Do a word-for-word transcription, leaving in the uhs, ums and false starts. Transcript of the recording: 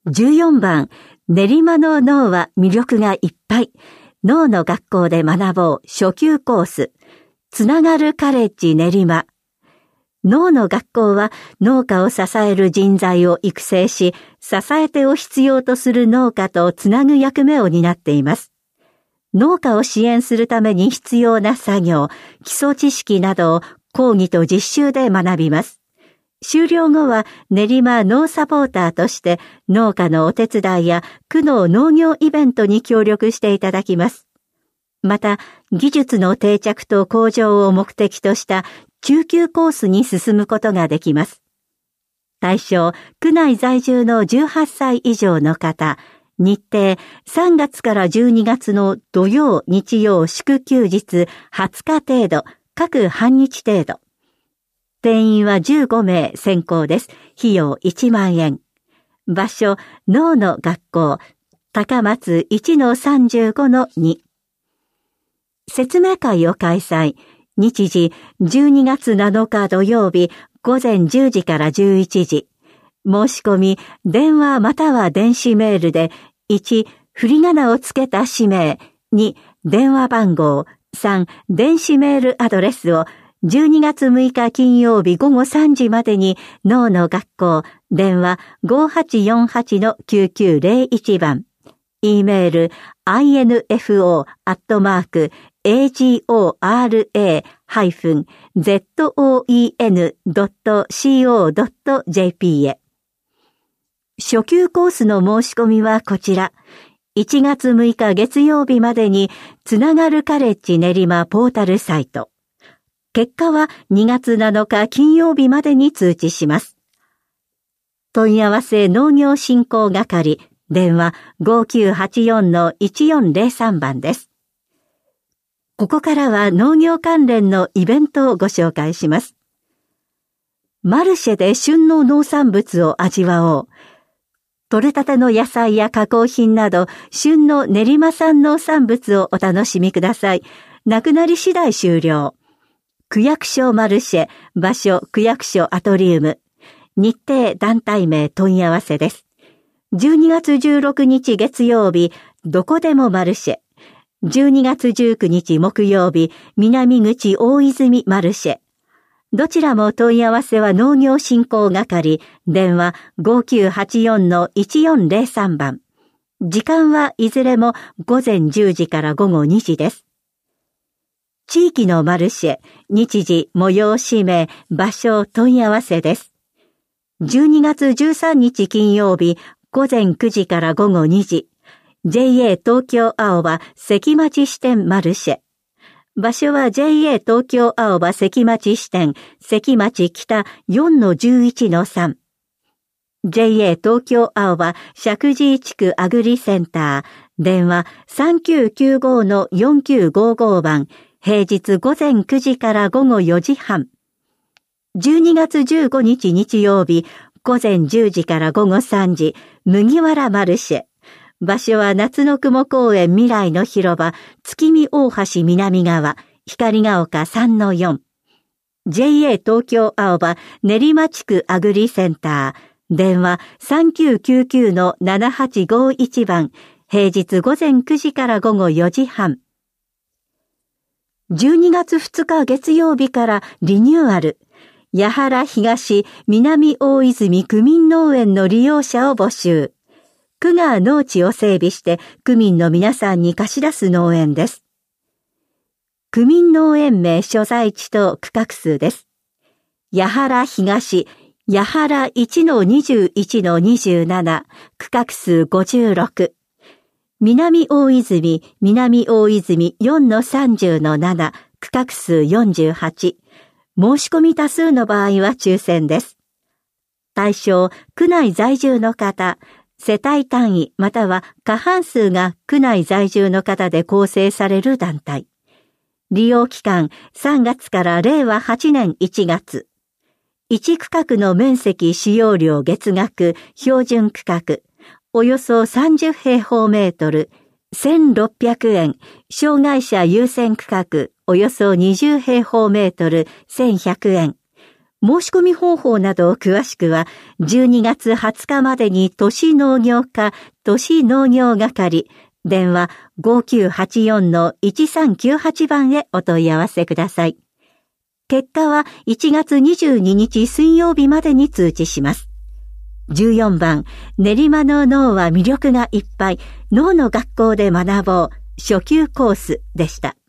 じゅうよんばん、練馬の脳は魅力がいっぱい。脳の学校で学ぼう初級コース。つながるカレッジ練馬。脳の学校は農家を支える人材を育成し、支え手を必要とする農家とつなぐ役目を担っています。農家を支援するために必要な作業、基礎知識などを講義と実習で学びます。修了後は練馬農サポーターとして農家のお手伝いや区の農業イベントに協力していただきます。また、技術の定着と向上を目的とした中級コースに進むことができます。対象、区内在住のじゅうはっさい以上の方、日程さんがつからじゅうにがつの土曜、日曜、祝休日はつか程度、各半日程度。定員はじゅうごめい選考です。費用いちまんえん。場所、農の学校、高松 いちのさんじゅうごのに。説明会を開催。日時、じゅうにがつなのか土曜日、ごぜんじゅうじからじゅういちじ。申し込み、電話または電子メールで、いち、振り仮名をつけた氏名、に、電話番号、さん、電子メールアドレスを、じゅうにがつむいか金曜日ごごさんじまでに、脳の学校、電話 ごはちよんはちのきゅうきゅうぜろいち 番、e メール、アイエヌエフオー アットマーク、エージーオーアールエー ハイフン ゼットオーイーエヌ ドット シーオー ドット ジェーピー へ。初級コースの申し込みはこちら。いちがつむいか月曜日までに、つながるカレッジ練馬ポータルサイト。結果はにがつなのか金曜日までに通知します。問い合わせ農業振興係、電話 ごきゅうはちよんのいちよんぜろさん 番です。ここからは農業関連のイベントをご紹介します。マルシェで旬の農産物を味わおう。取れたての野菜や加工品など、旬の練馬産農産物をお楽しみください。なくなり次第終了。区役所マルシェ、場所区役所アトリウム。日程団体名問い合わせです。じゅうにがつじゅうろくにち月曜日、どこでもマルシェ。じゅうにがつじゅうくにち木曜日、南口大泉マルシェ。どちらも問い合わせは農業振興係、電話 ごきゅうはちよんのいちよんぜろさん 番。時間はいずれもごぜんじゅうじからごごにじです。地域のマルシェ、日時、催し名、場所、問い合わせです。じゅうにがつじゅうさんにち金曜日、ごぜんくじからごごにじ。ジェイエー 東京青葉関町支店マルシェ。場所は ジェイエー 東京青葉関町支店関町北 よんのじゅういちのさん。ジェイエー 東京青葉石神井地区アグリセンター。電話 さんきゅうきゅうごのよんきゅうごご 番。平日ごぜんくじからごごよじはん。じゅうにがつじゅうごにち日曜日、ごぜんじゅうじからごごさんじ、麦わらマルシェ。場所は夏の雲公園未来の広場、月見大橋南側、光が丘 さんのよん。ジェイエー 東京青葉練馬地区アグリセンター。電話 さんきゅうきゅうきゅうのななはちごいち 番。平日ごぜんくじからごごよじはん。じゅうにがつふつか月曜日からリニューアル。八原東南大泉区民農園の利用者を募集。区が農地を整備して区民の皆さんに貸し出す農園です。区民農園名所在地と区画数です。八原東、八原 いちのにじゅういちのにじゅうなな、区画数ごじゅうろく。南大泉、南大泉 よんのさんじゅうのなな、区画数よんじゅうはち。申し込み多数の場合は抽選です。対象、区内在住の方、世帯単位または過半数が区内在住の方で構成される団体。利用期間さんがつかられいわはちねんいちがつ。いち区画の面積使用量月額標準区画。およそさんじゅうへいほうメートル、せんろっぴゃくえん、障害者優先区画、およそにじゅうへいほうメートル、せんひゃくえん。 申し込み方法など詳しくはじゅうにがつはつかまでに都市農業課都市農業係電話 ごきゅうはちよんのいちさんきゅうはち 番へお問い合わせください。結果はいちがつにじゅうににち水曜日までに通知します。じゅうよんばん、練馬の脳は魅力がいっぱい、脳の学校で学ぼう初級コースでした。